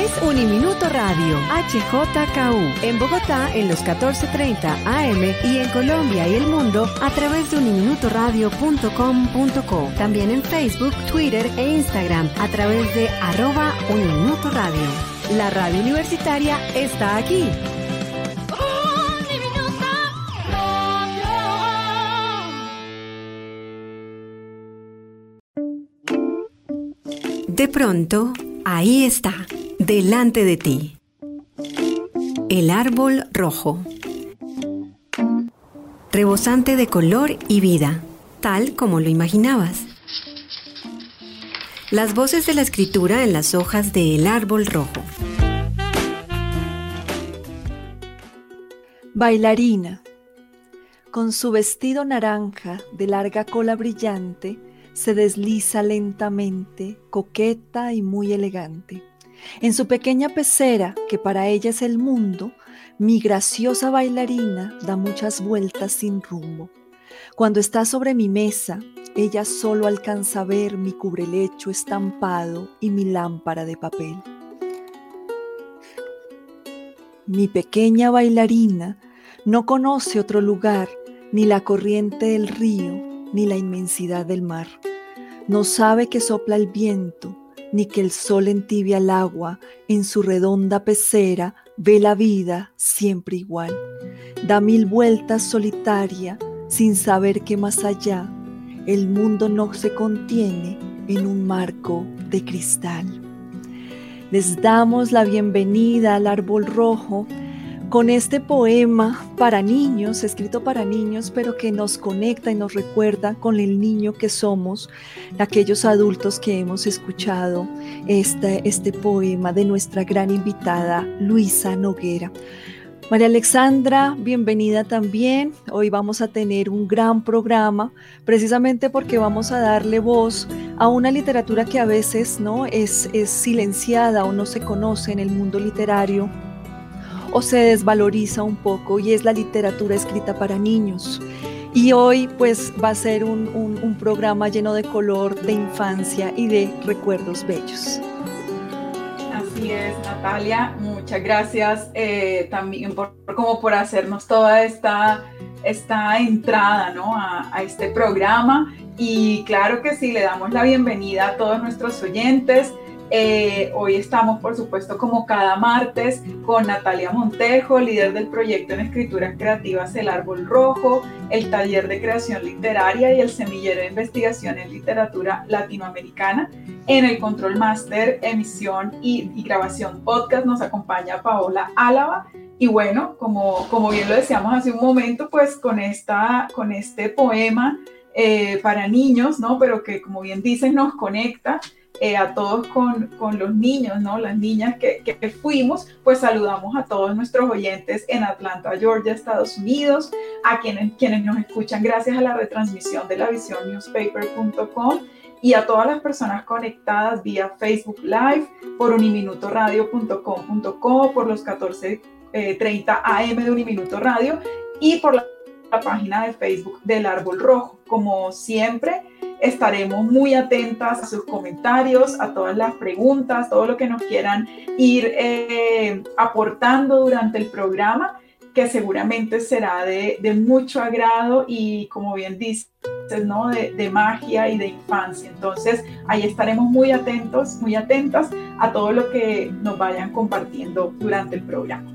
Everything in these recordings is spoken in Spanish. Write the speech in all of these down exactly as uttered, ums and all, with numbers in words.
es Uniminuto Radio, H J K U, en Bogotá en los catorce treinta A M y en Colombia y el mundo a través de uniminuto radio punto com punto co. También en Facebook, Twitter e Instagram a través de arroba Uniminuto Radio. La radio universitaria está aquí. De pronto, ahí está, delante de ti. El árbol rojo. Rebosante de color y vida, tal como lo imaginabas. Las voces de la escritura en las hojas de El árbol rojo. Bailarina. Con su vestido naranja de larga cola brillante, se desliza lentamente, coqueta y muy elegante. En su pequeña pecera, que para ella es el mundo, mi graciosa bailarina da muchas vueltas sin rumbo. Cuando está sobre mi mesa, ella solo alcanza a ver mi cubrelecho estampado y mi lámpara de papel. Mi pequeña bailarina no conoce otro lugar, ni la corriente del río, ni la inmensidad del mar. No sabe que sopla el viento, ni que el sol entibia el agua. En su redonda pecera ve la vida siempre igual. Da mil vueltas solitaria, sin saber que más allá el mundo no se contiene en un marco de cristal. Les damos la bienvenida al árbol rojo con este poema para niños, escrito para niños, pero que nos conecta y nos recuerda con el niño que somos, aquellos adultos que hemos escuchado este, este poema de nuestra gran invitada Luisa Noguera. María Alexandra, bienvenida también. Hoy vamos a tener un gran programa, precisamente porque vamos a darle voz a una literatura que a veces, ¿no?, es, es silenciada o no se conoce en el mundo literario, o se desvaloriza un poco, y es la literatura escrita para niños. Y hoy pues va a ser un, un, un programa lleno de color, de infancia y de recuerdos bellos. Así es, Natalia, muchas gracias eh, también por, como por hacernos toda esta, esta entrada, ¿no?, a, a este programa. Y claro que sí, le damos la bienvenida a todos nuestros oyentes. Eh, hoy estamos, por supuesto, como cada martes, con Natalia Montejo, líder del proyecto en escrituras creativas El Árbol Rojo, el taller de creación literaria y el semillero de investigación en literatura latinoamericana. En el Control Master, emisión y, y grabación podcast nos acompaña Paola Álava. Y bueno, como, como bien lo decíamos hace un momento, pues con, esta, con este poema eh, para niños, ¿no?, pero que, como bien dicen, nos conecta Eh, a todos con, con los niños, ¿no?, las niñas que, que fuimos. Pues saludamos a todos nuestros oyentes en Atlanta, Georgia, Estados Unidos, a quienes, quienes nos escuchan gracias a la retransmisión de la visión newspaper punto com, y a todas las personas conectadas vía Facebook Live, por uniminuto radio punto com punto co, por los catorce treinta A M de Uniminuto Radio y por la, la página de Facebook del Árbol Rojo. Como siempre, estaremos muy atentas a sus comentarios, a todas las preguntas, todo lo que nos quieran ir eh, aportando durante el programa, que seguramente será de, de mucho agrado y, como bien dices, ¿no?, de, de magia y de infancia. Entonces, ahí estaremos muy atentos, muy atentas a todo lo que nos vayan compartiendo durante el programa.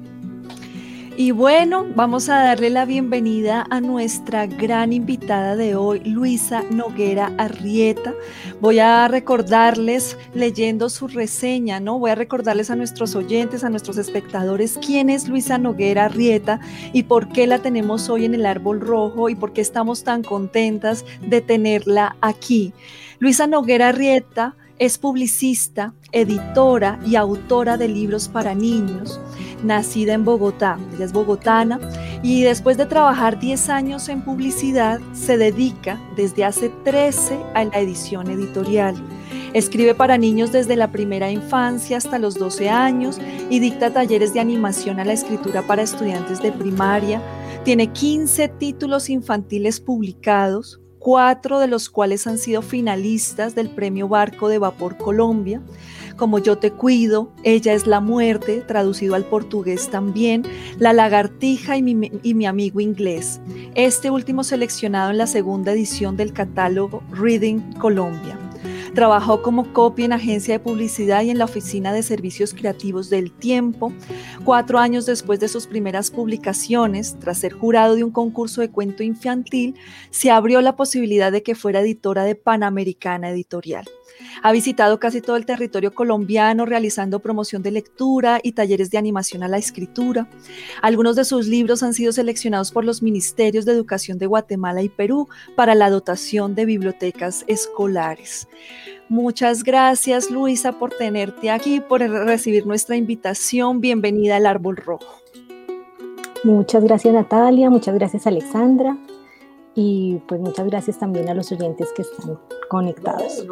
Y bueno, vamos a darle la bienvenida a nuestra gran invitada de hoy, Luisa Noguera Arrieta. Voy a recordarles, leyendo su reseña, ¿no? Voy a recordarles a nuestros oyentes, a nuestros espectadores, quién es Luisa Noguera Arrieta y por qué la tenemos hoy en El Árbol Rojo y por qué estamos tan contentas de tenerla aquí. Luisa Noguera Arrieta es publicista, editora y autora de libros para niños, nacida en Bogotá. Ella es bogotana y después de trabajar diez años en publicidad, se dedica desde hace trece a la edición editorial. Escribe para niños desde la primera infancia hasta los doce años y dicta talleres de animación a la escritura para estudiantes de primaria. Tiene quince títulos infantiles publicados, cuatro de los cuales han sido finalistas del Premio Barco de Vapor Colombia. como Yo te cuido, Ella es la muerte, traducido al portugués también, La lagartija y mi, y mi amigo inglés. Este último seleccionado en la segunda edición del catálogo Reading Colombia. Trabajó como copy en agencia de publicidad y en la oficina de servicios creativos del Tiempo. Cuatro años después de sus primeras publicaciones, tras ser jurado de un concurso de cuento infantil, se abrió la posibilidad de que fuera editora de Panamericana Editorial. Ha visitado casi todo el territorio colombiano realizando promoción de lectura y talleres de animación a la escritura. Algunos de sus libros han sido seleccionados por los Ministerios de Educación de Guatemala y Perú para la dotación de bibliotecas escolares. Muchas gracias, Luisa, por tenerte aquí, por recibir nuestra invitación. Bienvenida al Árbol Rojo. Muchas gracias, Natalia. Muchas gracias, Alexandra. Y pues muchas gracias también a los oyentes que están conectados.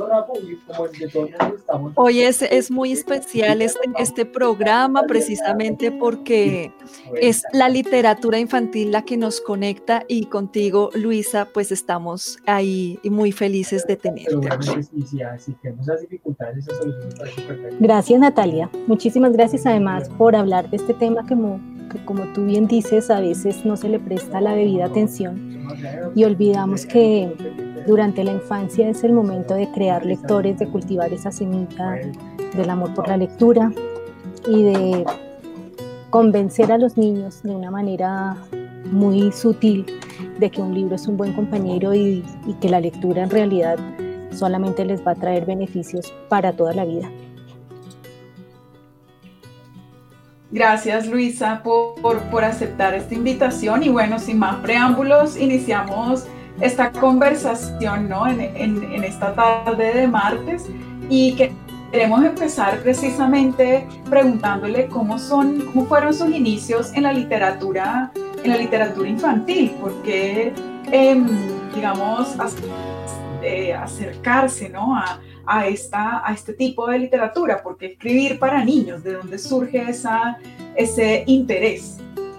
Hoy es, es muy especial este, este programa precisamente porque es la literatura infantil la que nos conecta y contigo, Luisa, pues estamos ahí muy felices de tenerte. Gracias, Natalia. Muchísimas gracias además por hablar de este tema que, que como tú bien dices, a veces no se le presta la debida atención y olvidamos que durante la infancia es el momento de crear lectores, de cultivar esa semilla del amor por la lectura y de convencer a los niños de una manera muy sutil de que un libro es un buen compañero y, y que la lectura en realidad solamente les va a traer beneficios para toda la vida. Gracias, Luisa, por, por, por aceptar esta invitación y bueno, sin más preámbulos, iniciamos esta conversación, ¿no? en, en, en esta tarde de martes y que queremos empezar precisamente preguntándole cómo, son, cómo fueron sus inicios en la literatura, en la literatura infantil, porque, eh, digamos, eh, acercarse, ¿no? a, a, esta, a este tipo de literatura, porque escribir para niños, ¿de dónde surge esa, ese interés?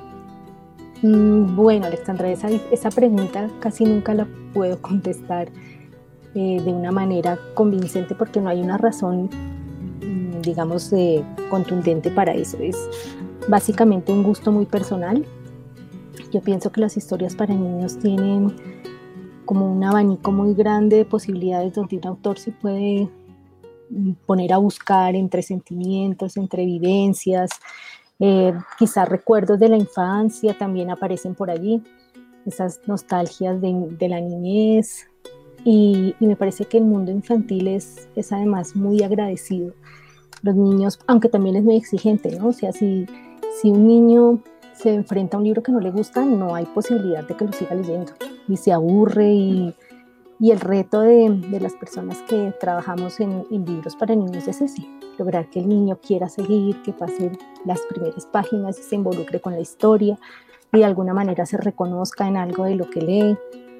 Bueno, Alexandra, esa, esa pregunta casi nunca la puedo contestar eh, de una manera convincente porque no hay una razón, digamos, eh, contundente para eso. Es básicamente un gusto muy personal. Yo pienso que las historias para niños tienen como un abanico muy grande de posibilidades donde un autor se puede poner a buscar entre sentimientos, entre vivencias. Eh, quizás recuerdos de la infancia también aparecen por allí, esas nostalgias de, de la niñez y, y me parece que el mundo infantil es, es además muy agradecido. Los niños, aunque también es muy exigente, ¿no? O sea, si, si un niño se enfrenta a un libro que no le gusta, no hay posibilidad de que lo siga leyendo y se aburre y, y el reto de, de las personas que trabajamos en, en libros para niños es ese, lograr que el niño quiera seguir, que pase las primeras páginas y se involucre con la historia y de alguna manera se reconozca en algo de lo que lee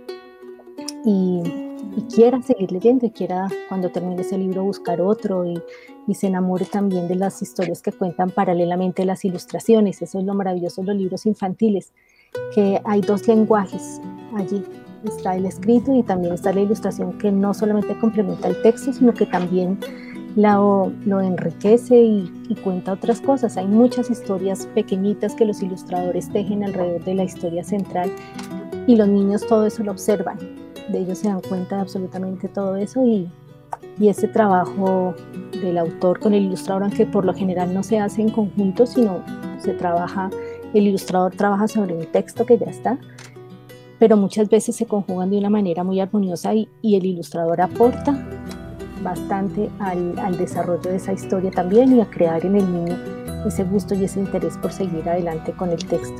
y, y quiera seguir leyendo y quiera cuando termine ese libro buscar otro y, y se enamore también de las historias que cuentan paralelamente las ilustraciones. Eso es lo maravilloso de los libros infantiles, que hay dos lenguajes allí. Está el escrito y también está la ilustración que no solamente complementa el texto, sino que también lo, lo enriquece y, y cuenta otras cosas. Hay muchas historias pequeñitas que los ilustradores tejen alrededor de la historia central y los niños todo eso lo observan. De ellos se dan cuenta de absolutamente todo eso y, y ese trabajo del autor con el ilustrador, aunque por lo general no se hace en conjunto, sino se trabaja, el ilustrador trabaja sobre un texto que ya está, pero muchas veces se conjugan de una manera muy armoniosa y, y el ilustrador aporta bastante al, al desarrollo de esa historia también y a crear en el niño ese gusto y ese interés por seguir adelante con el texto.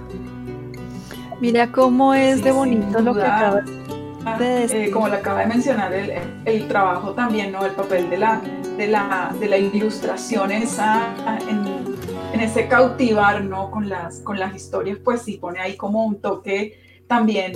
Mira cómo es sí, de bonito lo que acabas de decir. Eh, como lo acaba de mencionar, el, el trabajo también, ¿no? El papel de la, de la, de la ilustración en, esa, en, en ese cautivar, ¿no? Con las, con las historias, pues sí pone ahí como un toque también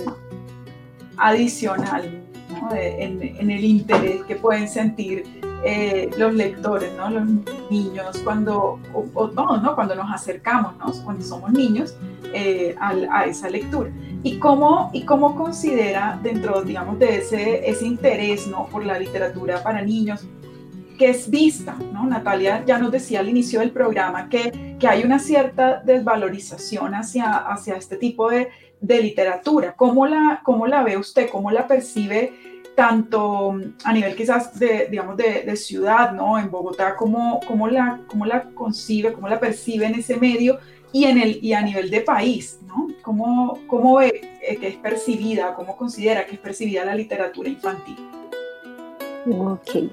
adicional, ¿no? en, en el interés que pueden sentir eh, los lectores, ¿no? Los niños cuando, o, o todos, ¿no? Cuando nos acercamos, ¿no? Cuando somos niños eh, a, a esa lectura. ¿Y cómo, y cómo considera dentro, digamos, de ese, ese interés, ¿no? Por la literatura para niños, que es vista, ¿no? Natalia ya nos decía al inicio del programa que, que hay una cierta desvalorización hacia, hacia este tipo de, de literatura. ¿Cómo la, cómo la ve usted? ¿Cómo la percibe tanto a nivel quizás de, digamos, de, de ciudad, ¿no? En Bogotá, ¿cómo, cómo, la, cómo la concibe, cómo la percibe en ese medio y, en el, y a nivel de país, ¿no? ¿Cómo, cómo ve eh, que es percibida, cómo considera que es percibida la literatura infantil? Ok.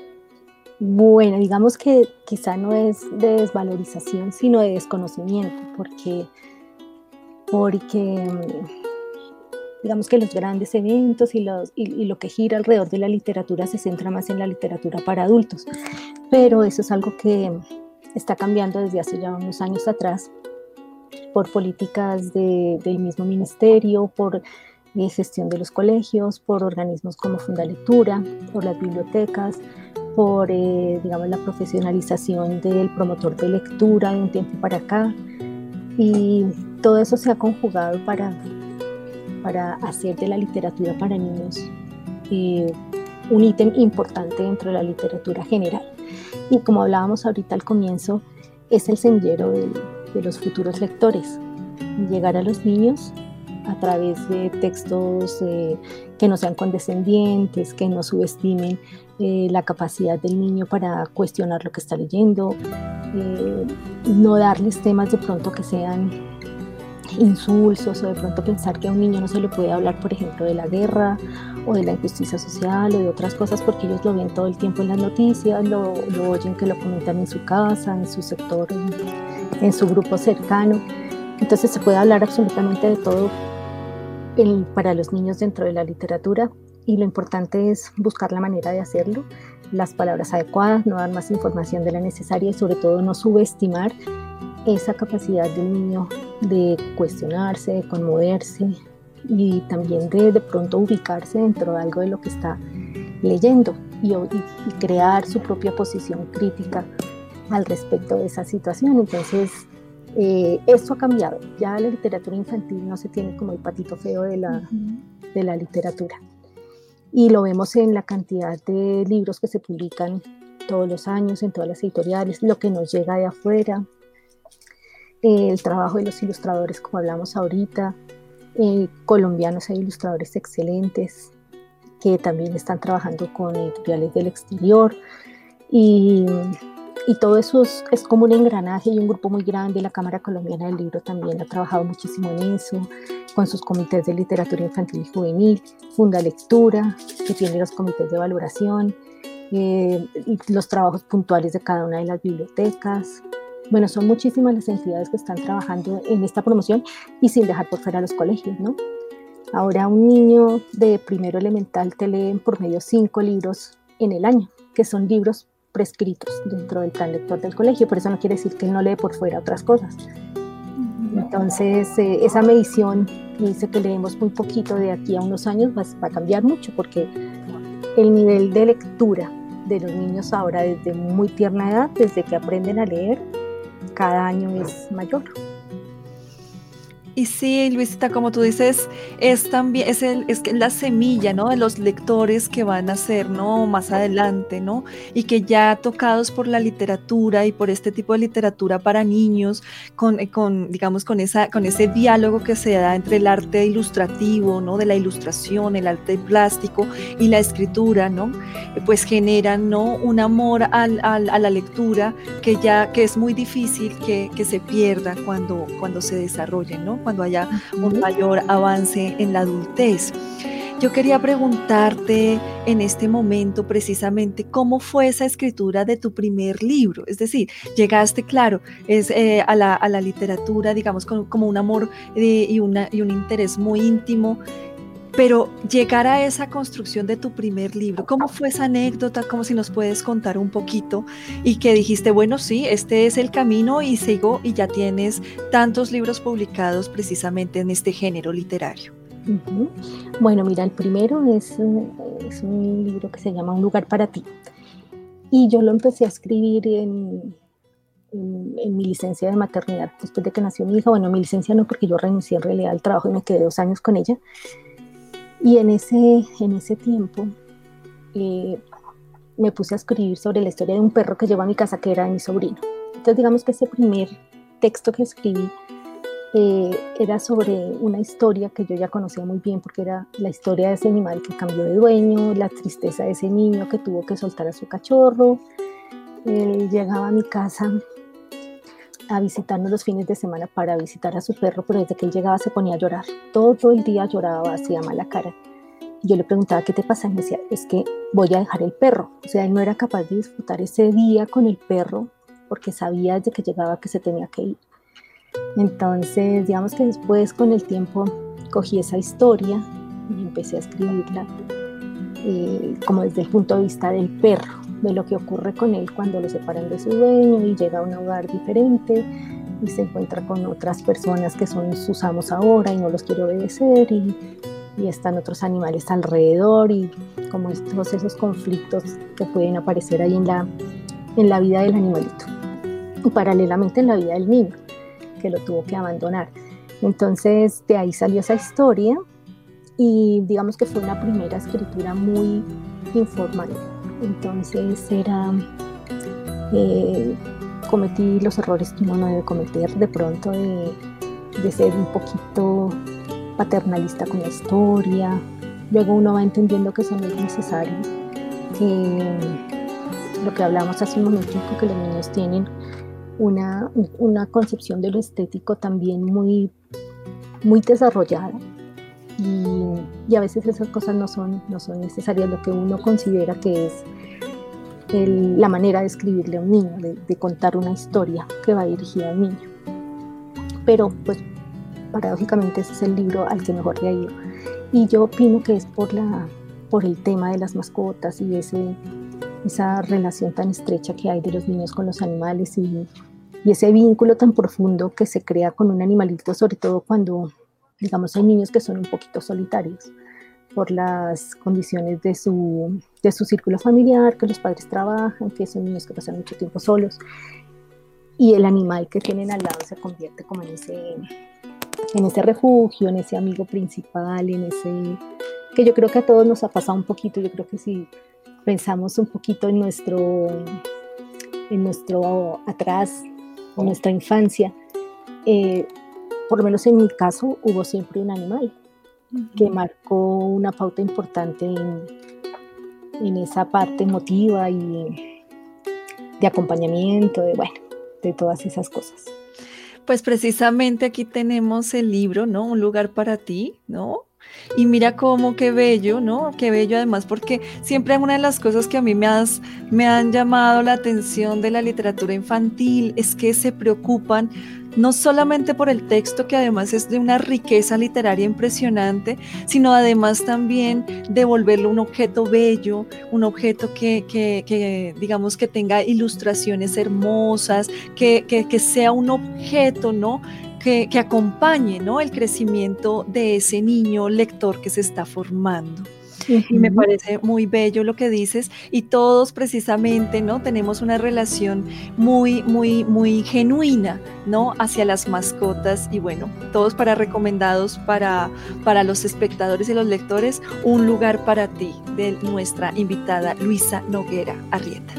Bueno, digamos que quizá no es de desvalorización, sino de desconocimiento, porque, porque digamos que los grandes eventos y, los, y, y lo que gira alrededor de la literatura se centra más en la literatura para adultos, pero eso es algo que está cambiando desde hace ya unos años atrás por políticas de, del mismo ministerio, por eh, gestión de los colegios, por organismos como Fundalectura, por las bibliotecas, por eh, digamos, la profesionalización del promotor de lectura de un tiempo para acá, y todo eso se ha conjugado para, para hacer de la literatura para niños eh, un ítem importante dentro de la literatura general. Y como hablábamos ahorita al comienzo, es el semillero de, de los futuros lectores, llegar a los niños a través de textos eh, que no sean condescendientes, que no subestimen eh, la capacidad del niño para cuestionar lo que está leyendo, eh, no darles temas de pronto que sean insulsos, o de pronto pensar que a un niño no se le puede hablar, por ejemplo, de la guerra o de la injusticia social o de otras cosas, porque ellos lo ven todo el tiempo en las noticias, lo, lo oyen que lo comentan en su casa, en su sector, en, en su grupo cercano. Entonces se puede hablar absolutamente de todo el, para los niños dentro de la literatura, y lo importante es buscar la manera de hacerlo, las palabras adecuadas, no dar más información de la necesaria y sobre todo no subestimar esa capacidad del niño de cuestionarse, de conmoverse y también de de pronto ubicarse dentro de algo de lo que está leyendo y, y, y crear su propia posición crítica al respecto de esa situación. Entonces, eh, esto ha cambiado. Ya la literatura infantil no se tiene como el patito feo de la, uh-huh. de la literatura. Y lo vemos en la cantidad de libros que se publican todos los años, en todas las editoriales, lo que nos llega de afuera, el trabajo de los ilustradores, como hablamos ahorita, eh, colombianos, hay ilustradores excelentes que también están trabajando con editoriales del exterior, y, y todo eso es, es como un engranaje y un grupo muy grande. La Cámara Colombiana del Libro también ha trabajado muchísimo en eso, con sus comités de literatura infantil y juvenil, Fundalectura, que tiene los comités de valoración, eh, y los trabajos puntuales de cada una de las bibliotecas. Bueno, son muchísimas las entidades que están trabajando en esta promoción y sin dejar por fuera a los colegios, ¿no? Ahora un niño de primero elemental te lee por medio cinco libros en el año, que son libros prescritos dentro del plan lector del colegio, por eso no quiere decir que él no lee por fuera otras cosas. Entonces, eh, esa medición que dice que leemos muy poquito de aquí a unos años va, va a cambiar mucho, porque el nivel de lectura de los niños ahora desde muy tierna edad, desde que aprenden a leer, cada año es mayor. Y sí, Luisita, como tú dices, es también es, el, es la semilla, ¿no?, de los lectores que van a ser, ¿no?, más adelante, ¿no?, y que ya tocados por la literatura y por este tipo de literatura para niños, con, con digamos, con, esa, con ese diálogo que se da entre el arte ilustrativo, ¿no?, de la ilustración, el arte plástico y la escritura, ¿no?, pues generan, ¿no?, un amor al, al, a la lectura que ya que es muy difícil que, que se pierda cuando, cuando se desarrolle, ¿no?, cuando haya un mayor avance en la adultez. Yo quería preguntarte en este momento precisamente cómo fue esa escritura de tu primer libro, es decir, llegaste, claro, es, eh, a, la, a la literatura, digamos, con, como un amor eh, y, una, y un interés muy íntimo, pero llegar a esa construcción de tu primer libro, ¿cómo fue esa anécdota? ¿Cómo si nos puedes contar un poquito? Y que dijiste, bueno, sí, este es el camino y sigo, y ya tienes tantos libros publicados precisamente en este género literario. Uh-huh. Bueno, mira, el primero es, es un libro que se llama Un lugar para ti. Y yo lo empecé a escribir en, en, en mi licencia de maternidad, después de que nació mi hija. Bueno, mi licencia no, porque yo renuncié en realidad al trabajo y me quedé dos años con ella. Y en ese, en ese tiempo, eh, me puse a escribir sobre la historia de un perro que llegó a mi casa, que era de mi sobrino. Entonces digamos que ese primer texto que escribí eh, era sobre una historia que yo ya conocía muy bien, porque era la historia de ese animal que cambió de dueño, la tristeza de ese niño que tuvo que soltar a su cachorro. Él llegaba a mi casa a visitarnos los fines de semana para visitar a su perro, pero desde que él llegaba se ponía a llorar. Todo el día lloraba, hacía mala cara. Yo le preguntaba, ¿qué te pasa? Y me decía, es que voy a dejar el perro. O sea, él no era capaz de disfrutar ese día con el perro porque sabía desde que llegaba que se tenía que ir. Entonces, digamos que después, con el tiempo, cogí esa historia y empecé a escribirla eh, como desde el punto de vista del perro, de lo que ocurre con él cuando lo separan de su dueño y llega a un hogar diferente y se encuentra con otras personas que son sus amos ahora y no los quiere obedecer, y, y están otros animales alrededor, y como todos esos conflictos que pueden aparecer ahí en la, en la vida del animalito y paralelamente en la vida del niño que lo tuvo que abandonar. Entonces de ahí salió esa historia y digamos que fue una primera escritura muy informal. Entonces era, eh, cometí los errores que uno no debe cometer de pronto, de, de ser un poquito paternalista con la historia. Luego uno va entendiendo que eso no es necesario, que lo que hablamos hace un momentico, que los niños tienen una, una concepción de lo estético también muy, muy desarrollada. Y, y a veces esas cosas no son, no son necesarias, lo que uno considera que es el, la manera de escribirle a un niño, de, de contar una historia que va dirigida al niño. Pero pues paradójicamente ese es el libro al que mejor le ha ido. Y yo opino que es por, la, por el tema de las mascotas y ese, esa relación tan estrecha que hay de los niños con los animales, y, y ese vínculo tan profundo que se crea con un animalito, sobre todo cuando, digamos, hay niños que son un poquito solitarios por las condiciones de su, de su círculo familiar, que los padres trabajan, que son niños que pasan mucho tiempo solos, y el animal que tienen al lado se convierte como en ese, en ese refugio, en ese amigo principal, en ese que yo creo que a todos nos ha pasado un poquito. Yo creo que si pensamos un poquito en nuestro, en nuestro atrás, en nuestra infancia, eh, por lo menos en mi caso, hubo siempre un animal uh-huh. que marcó una pauta importante en, en esa parte emotiva y de acompañamiento, de, bueno, de todas esas cosas. Pues precisamente aquí tenemos el libro, ¿no? Un lugar para ti, ¿no? Y mira cómo, qué bello, ¿no? Qué bello además, porque siempre una de las cosas que a mí me, has, me han llamado la atención de la literatura infantil es que se preocupan no solamente por el texto, que además es de una riqueza literaria impresionante, sino además también de volverlo un objeto bello, un objeto que, que, que digamos que tenga ilustraciones hermosas, que, que, que sea un objeto, ¿no? Que, que acompañe, ¿no? El crecimiento de ese niño lector que se está formando. Uh-huh. Y me parece muy bello lo que dices, y todos precisamente, ¿no? Tenemos una relación muy, muy, muy genuina, ¿no? Hacia las mascotas, y bueno, todos para recomendados para, para los espectadores y los lectores, Un lugar para ti, de nuestra invitada Luisa Noguera Arrieta.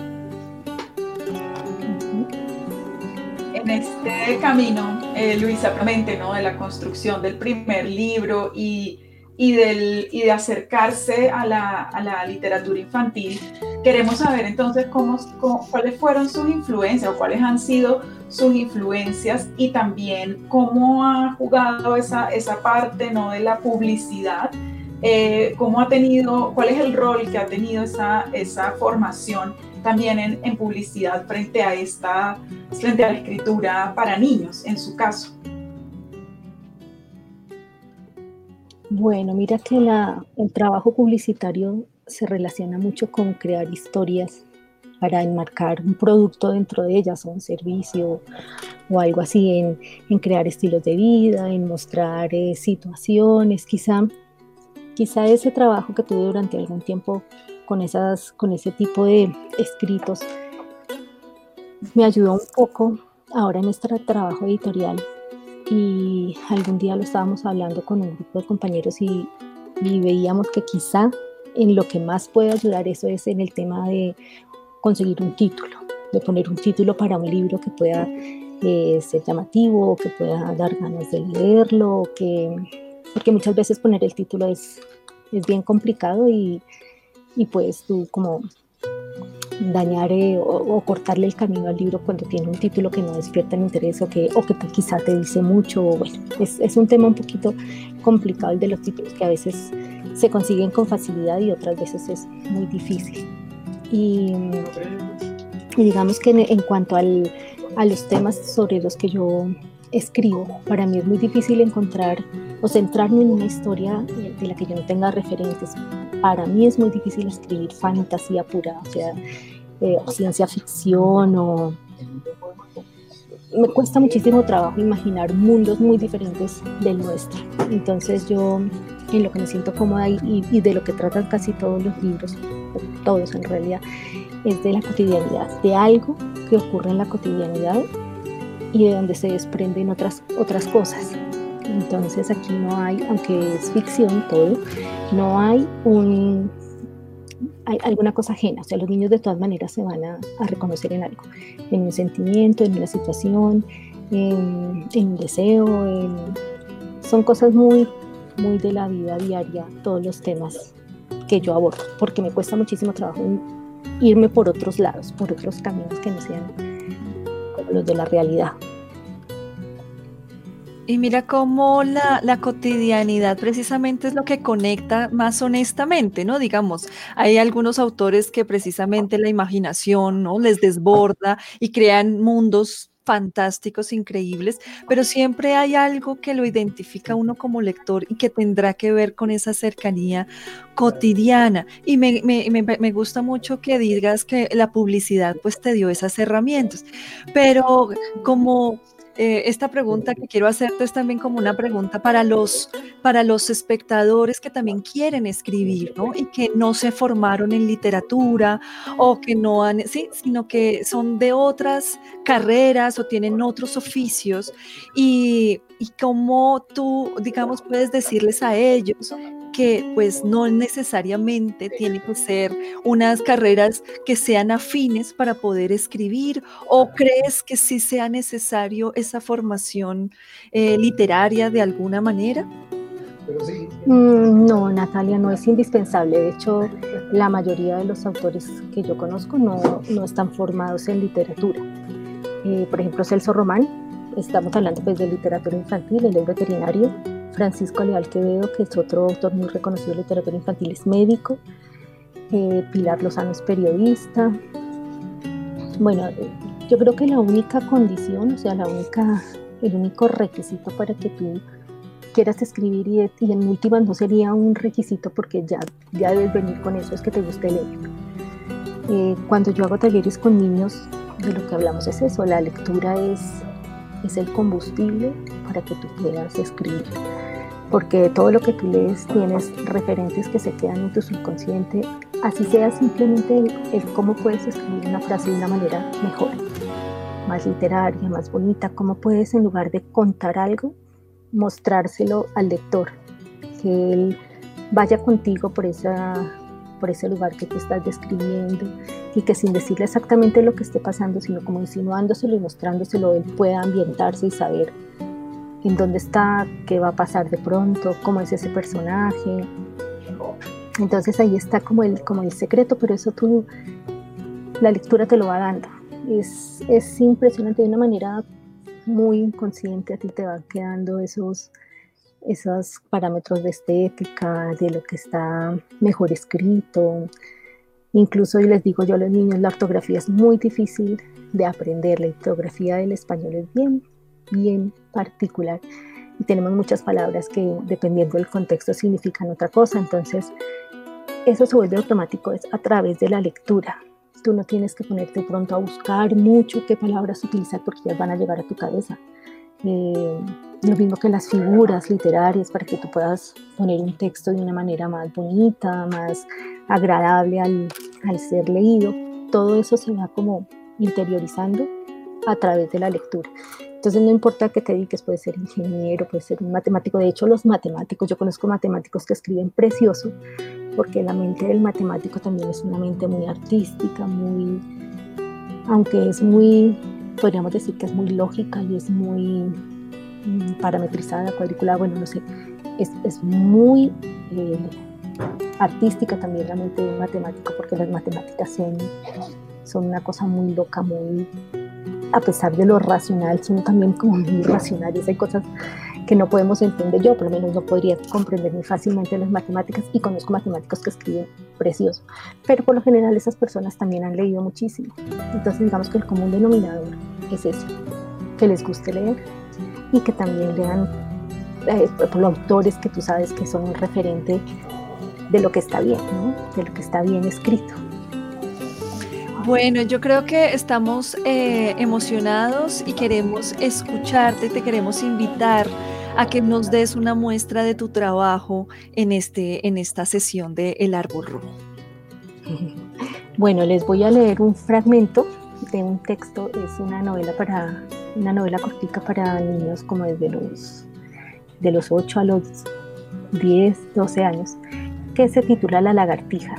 En este camino, eh, Luisa, realmente, ¿no? De la construcción del primer libro y Y, del, y de acercarse a la, a la literatura infantil, queremos saber entonces cómo, cómo, cuáles fueron sus influencias o cuáles han sido sus influencias, y también cómo ha jugado esa, esa parte, ¿no? De la publicidad, eh, cómo ha tenido, cuál es el rol que ha tenido esa, esa formación también en, en publicidad frente a, esta, frente a la escritura para niños, en su caso. Bueno, mira que la, el trabajo publicitario se relaciona mucho con crear historias para enmarcar un producto dentro de ellas, o un servicio o algo así, en, en crear estilos de vida, en mostrar eh, situaciones. Quizá, quizá ese trabajo que tuve durante algún tiempo con, esas, con ese tipo de escritos me ayudó un poco ahora en este trabajo editorial. Y algún día lo estábamos hablando con un grupo de compañeros y, y veíamos que quizá en lo que más puede ayudar eso es en el tema de conseguir un título, de poner un título para un libro que pueda eh, ser llamativo, que pueda dar ganas de leerlo, que, porque muchas veces poner el título es, es bien complicado y, y puedes tú como dañar eh, o, o cortarle el camino al libro cuando tiene un título que no despierta el interés o que, o que quizá te dice mucho. Bueno, es, es un tema un poquito complicado el de los títulos que a veces se consiguen con facilidad y otras veces es muy difícil. Y, y digamos que en, en cuanto al, a los temas sobre los que yo escribo, para mí es muy difícil encontrar o centrarme en una historia de la que yo no tenga referentes. Para mí es muy difícil escribir fantasía pura, o sea, eh, o ciencia ficción, o me cuesta muchísimo trabajo imaginar mundos muy diferentes del nuestro. Entonces yo, en lo que me siento cómoda y, y de lo que tratan casi todos los libros, todos en realidad, es de la cotidianidad, de algo que ocurre en la cotidianidad y de donde se desprenden otras, otras cosas. Entonces aquí no hay, aunque es ficción todo, no hay un hay alguna cosa ajena, o sea, los niños de todas maneras se van a, a reconocer en algo, en un sentimiento, en una situación, en, en un deseo, en, son cosas muy, muy de la vida diaria, todos los temas que yo abordo, porque me cuesta muchísimo trabajo irme por otros lados, por otros caminos que no sean como los de la realidad. Y mira cómo la, la cotidianidad precisamente es lo que conecta más honestamente, ¿no? Digamos, hay algunos autores que precisamente la imaginación, ¿no?, les desborda y crean mundos fantásticos, increíbles, pero siempre hay algo que lo identifica uno como lector y que tendrá que ver con esa cercanía cotidiana. Y me, me, me, me gusta mucho que digas que la publicidad pues te dio esas herramientas, pero como... Eh, esta pregunta que quiero hacerte es también como una pregunta para los, para los espectadores que también quieren escribir, ¿no? Y que no se formaron en literatura o que no han, sí, sino que son de otras carreras o tienen otros oficios y, y cómo tú, digamos, puedes decirles a ellos que pues no necesariamente tiene que ser unas carreras que sean afines para poder escribir, o crees que sí sea necesario esa formación eh, literaria de alguna manera? Mm, no, Natalia, no es indispensable. De hecho, la mayoría de los autores que yo conozco no, no están formados en literatura. Eh, por ejemplo, Celso Román, estamos hablando pues de literatura infantil, él es veterinario. Francisco Leal Quevedo, que es otro autor muy reconocido de literatura infantil, es médico. Eh, Pilar Lozano es periodista. Bueno, yo creo que la única condición, o sea, la única, el único requisito para que tú quieras escribir y, y en últimas no sería un requisito porque ya, ya debes venir con eso, es que te guste leer. Eh, cuando yo hago talleres con niños, de lo que hablamos es eso, la lectura es, es el combustible para que tú puedas escribir. Porque todo lo que tú lees tienes referentes que se quedan en tu subconsciente, así sea simplemente el, el cómo puedes escribir una frase de una manera mejor, más literaria, más bonita, cómo puedes en lugar de contar algo, mostrárselo al lector, que él vaya contigo por, esa, por ese lugar que tú estás describiendo y que sin decirle exactamente lo que esté pasando, sino como insinuándoselo y mostrándoselo, él pueda ambientarse y saber en dónde está, qué va a pasar de pronto, cómo es ese personaje. Entonces ahí está como el, como el secreto, pero eso tú, la lectura te lo va dando. Es, es impresionante, de una manera muy inconsciente a ti te van quedando esos, esos parámetros de estética, de lo que está mejor escrito. Incluso, y les digo yo a los niños, la ortografía es muy difícil de aprender, la ortografía del español es bien bien particular y tenemos muchas palabras que dependiendo del contexto significan otra cosa, entonces eso se vuelve automático, es a través de la lectura. Tú no tienes que ponerte pronto a buscar mucho qué palabras utilizar porque ya van a llegar a tu cabeza. Eh, lo mismo que las figuras literarias para que tú puedas poner un texto de una manera más bonita, más agradable al, al ser leído. Todo eso se va como interiorizando a través de la lectura. Entonces no importa que te dediques, puedes ser ingeniero, puedes ser un matemático. De hecho, los matemáticos, yo conozco matemáticos que escriben precioso porque la mente del matemático también es una mente muy artística, muy, aunque es muy, podríamos decir que es muy lógica y es muy mm, parametrizada, cuadriculada, bueno, no sé, es, es muy eh, artística también la mente del matemático, porque las matemáticas son, son una cosa muy loca, muy, a pesar de lo racional, son también como muy racionales, hay cosas que no podemos entender, yo por lo menos no podría comprender muy fácilmente las matemáticas, y conozco matemáticos que escriben precioso, pero por lo general esas personas también han leído muchísimo. Entonces digamos que el común denominador es eso, que les guste leer y que también lean eh, por los autores que tú sabes que son un referente de lo que está bien, ¿no? De lo que está bien escrito. Bueno, yo creo que estamos eh, emocionados y queremos escucharte, te queremos invitar a que nos des una muestra de tu trabajo en, este, en esta sesión de El Árbol Rojo. Bueno, les voy a leer un fragmento de un texto, es una novela para una novela cortica para niños como desde los de los ocho a los diez, doce años, que se titula La lagartija.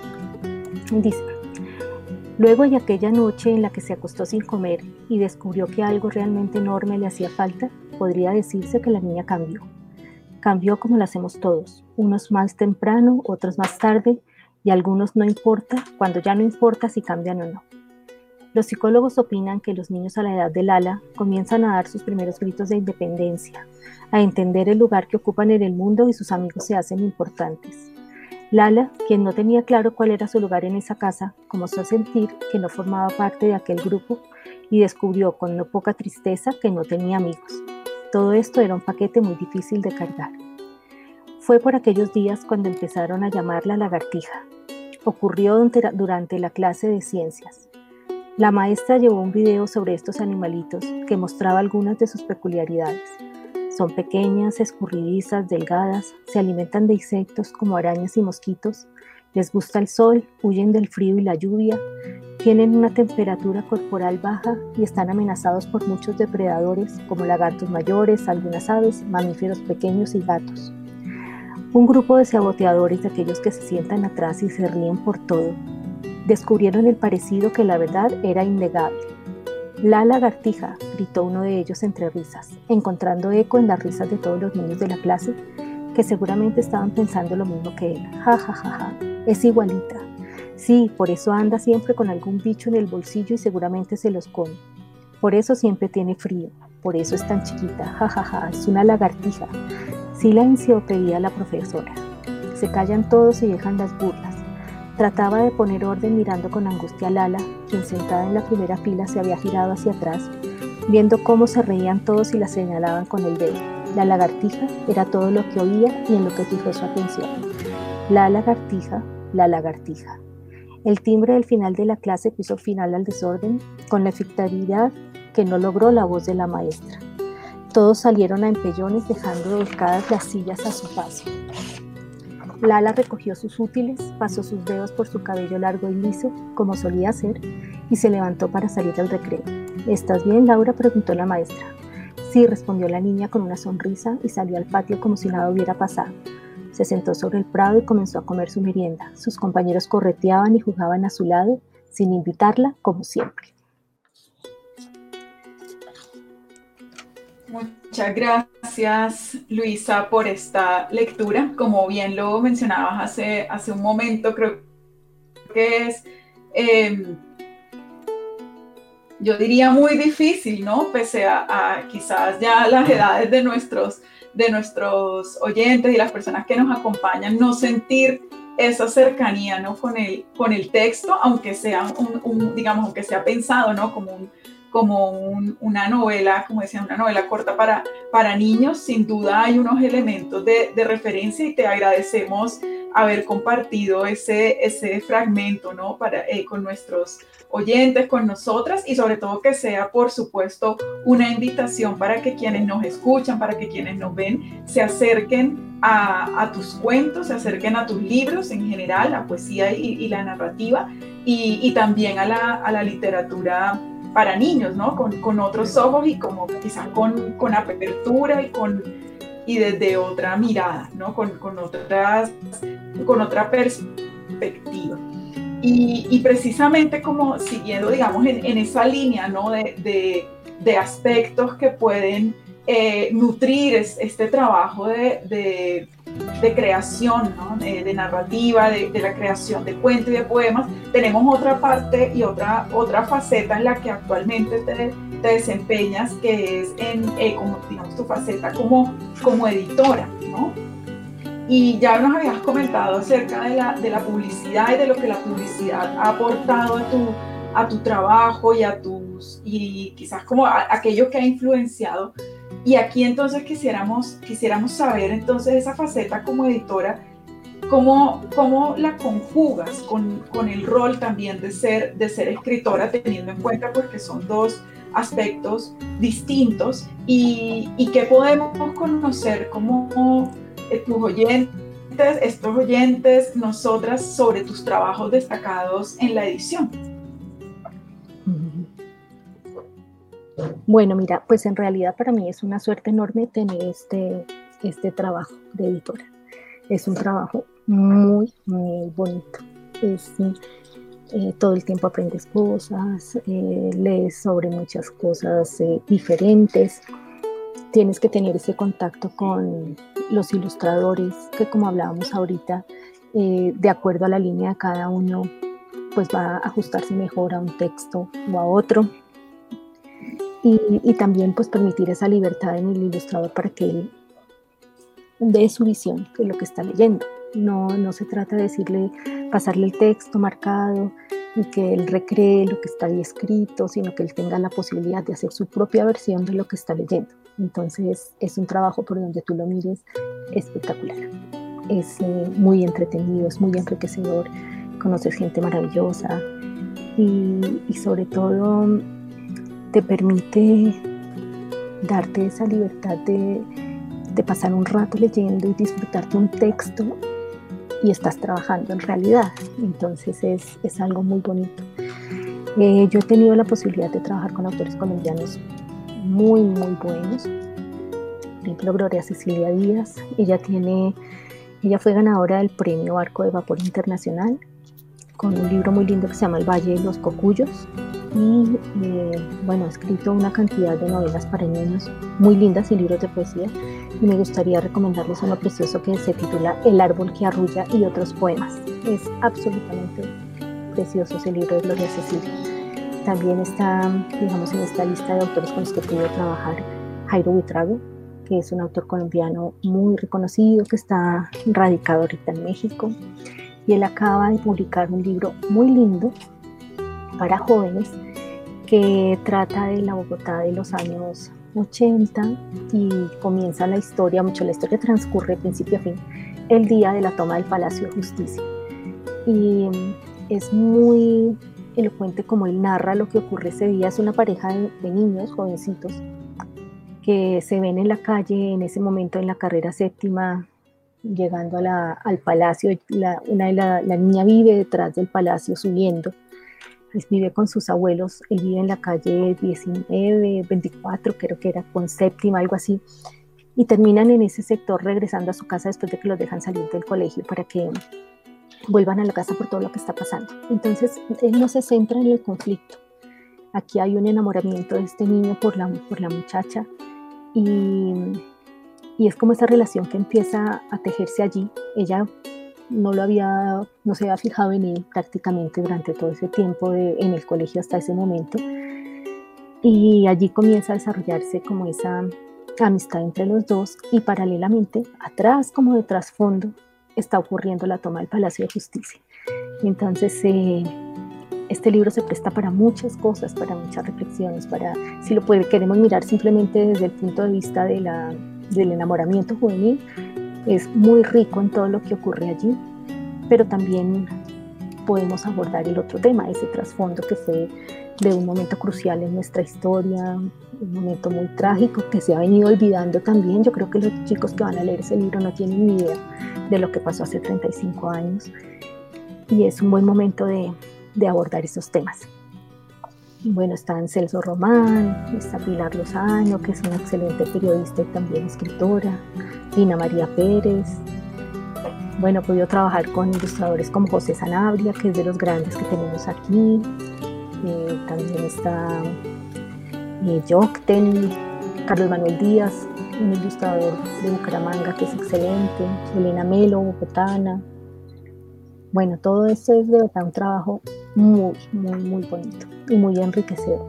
Dice: luego de aquella noche en la que se acostó sin comer y descubrió que algo realmente enorme le hacía falta, podría decirse que la niña cambió. Cambió como lo hacemos todos, unos más temprano, otros más tarde, y algunos no importa, cuando ya no importa si cambian o no. Los psicólogos opinan que los niños a la edad de Lala comienzan a dar sus primeros gritos de independencia, a entender el lugar que ocupan en el mundo y sus amigos se hacen importantes. Lala, quien no tenía claro cuál era su lugar en esa casa, comenzó a sentir que no formaba parte de aquel grupo y descubrió con no poca tristeza que no tenía amigos. Todo esto era un paquete muy difícil de cargar. Fue por aquellos días cuando empezaron a llamarla lagartija. Ocurrió durante la clase de ciencias. La maestra llevó un video sobre estos animalitos que mostraba algunas de sus peculiaridades. Son pequeñas, escurridizas, delgadas, se alimentan de insectos como arañas y mosquitos, les gusta el sol, huyen del frío y la lluvia, tienen una temperatura corporal baja y están amenazados por muchos depredadores como lagartos mayores, algunas aves, mamíferos pequeños y gatos. Un grupo de saboteadores, de aquellos que se sientan atrás y se ríen por todo, descubrieron el parecido que la verdad era innegable. La lagartija, gritó uno de ellos entre risas, encontrando eco en las risas de todos los niños de la clase, que seguramente estaban pensando lo mismo que él. Ja, ja, ja, ja, es igualita. Sí, por eso anda siempre con algún bicho en el bolsillo y seguramente se los come. Por eso siempre tiene frío, por eso es tan chiquita. Ja, ja, ja, es una lagartija. Silencio, pedía la profesora. Se callan todos y dejan las burlas. Trataba de poner orden mirando con angustia a Lala, quien sentada en la primera fila se había girado hacia atrás, viendo cómo se reían todos y la señalaban con el dedo. La lagartija era todo lo que oía y en lo que fijó su atención. La lagartija, la lagartija. El timbre del final de la clase puso final al desorden con la efectividad que no logró la voz de la maestra. Todos salieron a empellones dejando volcadas las sillas a su paso. Lala recogió sus útiles, pasó sus dedos por su cabello largo y liso, como solía hacer, y se levantó para salir al recreo. ¿Estás bien, Laura?, preguntó la maestra. Sí, respondió la niña con una sonrisa y salió al patio como si nada hubiera pasado. Se sentó sobre el prado y comenzó a comer su merienda. Sus compañeros correteaban y jugaban a su lado, sin invitarla, como siempre. Muchas gracias, Luisa, por esta lectura. Como bien lo mencionabas hace, hace un momento, creo que es, eh, yo diría muy difícil, ¿no? Pese a, a quizás ya las edades de nuestros, de nuestros oyentes y las personas que nos acompañan, no sentir esa cercanía, ¿no? Con el, con el texto, aunque sea, un, un, digamos, aunque sea pensado, ¿no? Como un como un, una novela, como decía, una novela corta para, para niños. Sin duda hay unos elementos de, de referencia y te agradecemos haber compartido ese, ese fragmento, ¿no? Para, eh, con nuestros oyentes, con nosotras, y sobre todo que sea, por supuesto, una invitación para que quienes nos escuchan, para que quienes nos ven, se acerquen a, a tus cuentos, se acerquen a tus libros en general, la poesía y, y la narrativa, y, y también a la, a la literatura para niños, ¿no? Con, con otros ojos y como quizás con, con apertura y con, y desde otra mirada, ¿no? Con, con, otras, con otra perspectiva. Y, y precisamente como siguiendo, digamos, en, en esa línea, ¿no? de, de, de aspectos que pueden eh, nutrir es, este trabajo de, de, de creación, ¿no? de, de narrativa, de, de la creación de cuentos y de poemas, tenemos otra parte y otra, otra faceta en la que actualmente te, te desempeñas, que es en, eh, como, digamos, tu faceta como, como editora, ¿no? Y ya nos habías comentado acerca de la, de la publicidad y de lo que la publicidad ha aportado a tu, a tu trabajo y a tus, y quizás como a, aquello que ha influenciado. Y aquí entonces quisiéramos, quisiéramos saber entonces esa faceta como editora, cómo, cómo la conjugas con, con el rol también de ser, de ser escritora, teniendo en cuenta porque son dos aspectos distintos, y, y qué podemos conocer como tus oyentes, estos oyentes, nosotras, sobre tus trabajos destacados en la edición. Bueno, mira, pues en realidad para mí es una suerte enorme tener este, este trabajo de editora. Es un trabajo muy, muy bonito. Es, eh, todo el tiempo aprendes cosas, eh, lees sobre muchas cosas eh, diferentes. Tienes que tener ese contacto con los ilustradores, que como hablábamos ahorita, eh, de acuerdo a la línea de cada uno, pues va a ajustarse mejor a un texto o a otro. Y, y también pues permitir esa libertad en el ilustrador para que él dé su visión de lo que está leyendo. No, no se trata de decirle, pasarle el texto marcado y que él recree lo que está ahí escrito, sino que él tenga la posibilidad de hacer su propia versión de lo que está leyendo. Entonces es un trabajo por donde tú lo mires espectacular. Es eh, muy entretenido, es muy enriquecedor, conoces gente maravillosa y, y sobre todo te permite darte esa libertad de, de pasar un rato leyendo y disfrutarte un texto y estás trabajando en realidad. Entonces es, es algo muy bonito. Eh, yo he tenido la posibilidad de trabajar con autores colombianos muy, muy buenos. Por ejemplo, Gloria Cecilia Díaz, ella, tiene, ella fue ganadora del premio Arco de Vapor Internacional con un libro muy lindo que se llama El Valle de los Cocuyos. Y eh, bueno, ha escrito una cantidad de novelas para niños muy lindas y libros de poesía, y me gustaría recomendarles uno precioso que se titula El árbol que arrulla y otros poemas. Es absolutamente precioso ese libro de Gloria Cecilia. También está, digamos, en esta lista de autores con los que pude trabajar Jairo Buitrago, que es un autor colombiano muy reconocido que está radicado ahorita en México, y él acaba de publicar un libro muy lindo para jóvenes que trata de la Bogotá de los años ochenta, y comienza la historia, mucho la historia transcurre de principio a fin, el día de la toma del Palacio de Justicia. Y es muy elocuente como él narra lo que ocurre ese día. Es una pareja de, de niños jovencitos que se ven en la calle en ese momento en la carrera séptima, llegando a la, al palacio. La, una de la, la niña vive detrás del palacio subiendo. Vive con sus abuelos, él vive en la calle diecinueve, veinticuatro, creo que era, con séptima, algo así, y terminan en ese sector regresando a su casa después de que los dejan salir del colegio para que vuelvan a la casa por todo lo que está pasando. Entonces él no se centra en el conflicto. Aquí hay un enamoramiento de este niño por la, por la muchacha, y, y es como esa relación que empieza a tejerse allí. Ella no lo había, no se había fijado en él prácticamente durante todo ese tiempo de, en el colegio hasta ese momento, y allí comienza a desarrollarse como esa amistad entre los dos, y paralelamente atrás, como de trasfondo, está ocurriendo la toma del Palacio de Justicia. Entonces eh, este libro se presta para muchas cosas, para muchas reflexiones, para, si lo puede, queremos mirar simplemente desde el punto de vista de la, del enamoramiento juvenil, es muy rico en todo lo que ocurre allí, pero también podemos abordar el otro tema, ese trasfondo que fue de un momento crucial en nuestra historia, un momento muy trágico que se ha venido olvidando también. Yo creo que los chicos que van a leer ese libro no tienen ni idea de lo que pasó hace treinta y cinco años, y es un buen momento de, de abordar esos temas. bueno, están Celso Román, está Pilar Lozano, que es una excelente periodista y también escritora, Lina María Pérez. Bueno, he podido trabajar con ilustradores como José Sanabria, que es de los grandes que tenemos aquí. Eh, también está eh, Yoctel, Carlos Manuel Díaz, un ilustrador de Bucaramanga que es excelente, Elena Melo, bogotana. Bueno, todo esto es de verdad un trabajo muy, muy, muy bonito y muy enriquecedor.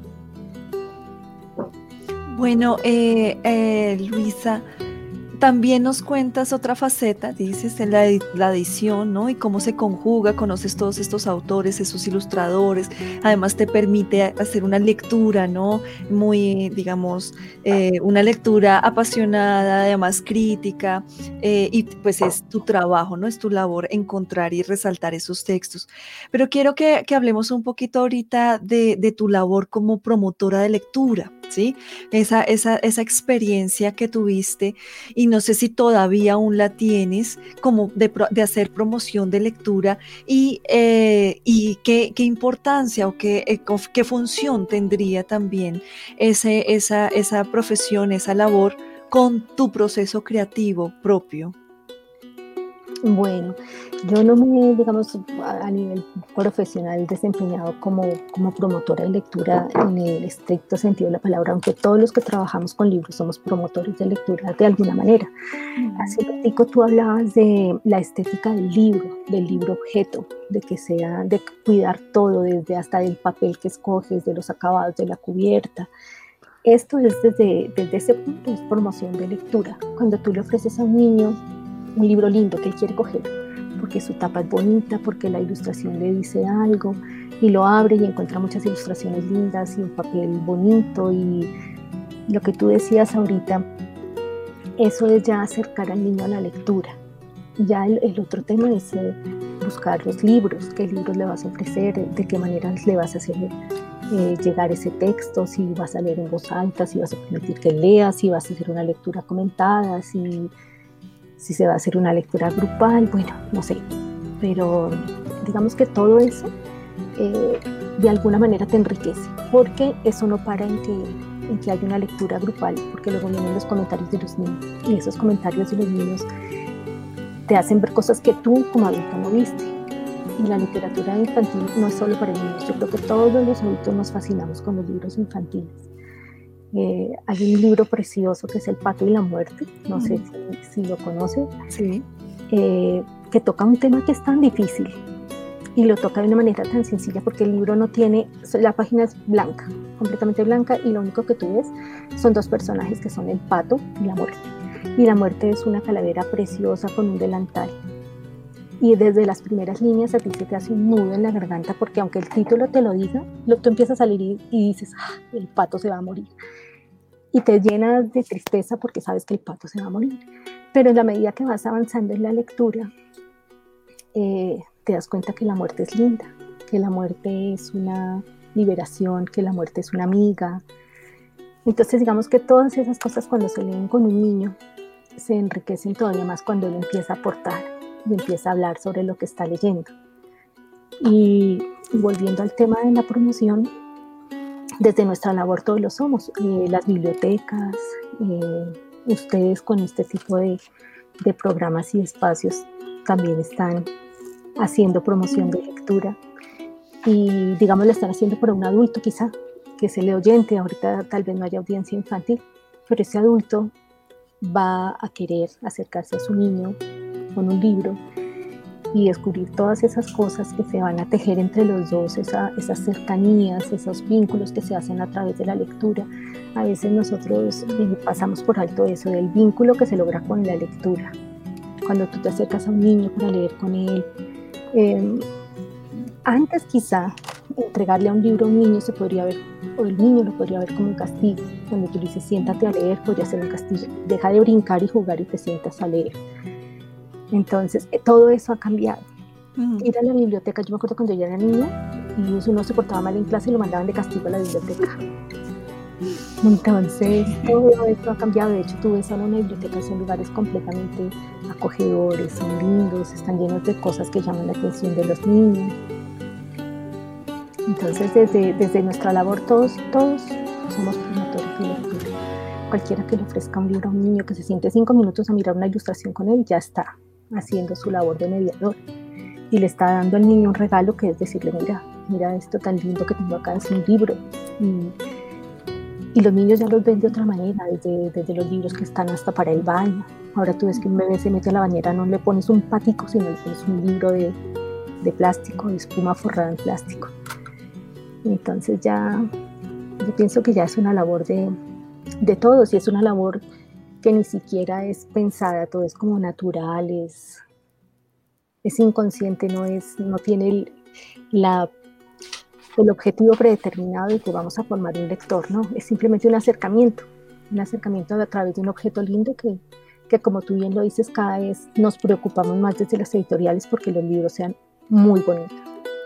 Bueno, eh, eh, Luisa, también nos cuentas otra faceta, dices, en la, la edición, ¿no? Y cómo se conjuga, conoces todos estos autores, esos ilustradores, además te permite hacer una lectura, ¿no? Muy, digamos, eh, una lectura apasionada, además crítica, eh, y pues es tu trabajo, ¿no? Es tu labor encontrar y resaltar esos textos. Pero quiero que, que hablemos un poquito ahorita de, de tu labor como promotora de lectura, ¿sí? Esa, esa, esa experiencia que tuviste, y no sé si todavía aún la tienes, como de, de hacer promoción de lectura, y, eh, y qué, qué importancia o qué, eh, qué función tendría también ese, esa, esa profesión, esa labor con tu proceso creativo propio. Bueno, yo no me, digamos, a nivel profesional desempeñado como, como promotora de lectura en el estricto sentido de la palabra, aunque todos los que trabajamos con libros somos promotores de lectura de alguna manera. Hace poco tú hablabas de la estética del libro, del libro objeto, de que sea, de cuidar todo, desde hasta del papel que escoges, de los acabados de la cubierta. Esto es desde, desde ese punto, es promoción de lectura. Cuando tú le ofreces a un niño un libro lindo que él quiere coger, porque su tapa es bonita, porque la ilustración le dice algo, y lo abre y encuentra muchas ilustraciones lindas y un papel bonito, y lo que tú decías ahorita, eso es ya acercar al niño a la lectura. Ya el, el otro tema es eh, buscar los libros, qué libros le vas a ofrecer, de qué manera le vas a hacer eh, llegar ese texto, si vas a leer en voz alta, si vas a permitir que lea, si vas a hacer una lectura comentada, si si se va a hacer una lectura grupal, bueno, no sé, pero digamos que todo eso eh, de alguna manera te enriquece, porque eso no para en que, en que haya una lectura grupal, porque luego vienen los comentarios de los niños, y esos comentarios de los niños te hacen ver cosas que tú como adulto no viste, y la literatura infantil no es solo para niños, yo creo que todos los adultos nos fascinamos con los libros infantiles. Eh, hay un libro precioso que es El pato y la muerte, no sé si, si lo conocen, sí. eh, que toca un tema que es tan difícil y lo toca de una manera tan sencilla, porque el libro no tiene, la página es blanca, completamente blanca, y lo único que tú ves son dos personajes que son el pato y la muerte, y la muerte es una calavera preciosa con un delantal, y desde las primeras líneas a ti se te hace un nudo en la garganta, porque aunque el título te lo diga, lo, tú empiezas a leer y, y dices, ah, el pato se va a morir. Y te llenas de tristeza porque sabes que el pato se va a morir. Pero en la medida que vas avanzando en la lectura, eh, te das cuenta que la muerte es linda, que la muerte es una liberación, que la muerte es una amiga. Entonces, digamos que todas esas cosas, cuando se leen con un niño, se enriquecen todavía más cuando él empieza a aportar y empieza a hablar sobre lo que está leyendo. Y, y volviendo al tema de la promoción, desde nuestra labor todos lo somos, eh, las bibliotecas, eh, ustedes con este tipo de, de programas y espacios también están haciendo promoción de lectura, y digamos la están haciendo por un adulto quizá, que es el oyente. Ahorita tal vez no haya audiencia infantil, pero ese adulto va a querer acercarse a su niño con un libro y descubrir todas esas cosas que se van a tejer entre los dos, esa, esas cercanías, esos vínculos que se hacen a través de la lectura. A veces nosotros eh, pasamos por alto eso, del vínculo que se logra con la lectura. Cuando tú te acercas a un niño para leer con él, eh, antes quizá entregarle a un libro a un niño se podría ver, o el niño lo podría ver como un castigo. Cuando tú le dices siéntate a leer, podría ser un castigo. Deja de brincar y jugar y te sientas a leer. Entonces, todo eso ha cambiado. Mm. Ir a la biblioteca, yo me acuerdo cuando yo era niña y uno se portaba mal en clase y lo mandaban de castigo a la biblioteca. Entonces, todo eso ha cambiado. De hecho, tú ves ahora una biblioteca, son lugares completamente acogedores, son lindos, están llenos de cosas que llaman la atención de los niños. Entonces, desde, desde nuestra labor, todos, todos somos promotores de lectura. Cualquiera que le ofrezca un libro a un niño que se siente cinco minutos a mirar una ilustración con él, ya está haciendo su labor de mediador. Y le está dando al niño un regalo que es decirle, mira, mira esto tan lindo que tengo acá, es un libro. Y, y los niños ya los ven de otra manera, desde, desde los libros que están hasta para el baño. Ahora tú ves que un bebé se mete a la bañera, no le pones un patico, sino le pones un libro de, de plástico, de espuma forrada en plástico. Entonces ya, yo pienso que ya es una labor de, de todos, y es una labor que ni siquiera es pensada, todo es como natural, es, es inconsciente, no, es, no tiene el, la, el objetivo predeterminado de que vamos a formar un lector, no, es simplemente un acercamiento, un acercamiento a través de un objeto lindo que, que como tú bien lo dices, cada vez nos preocupamos más desde las editoriales porque los libros sean muy bonitos.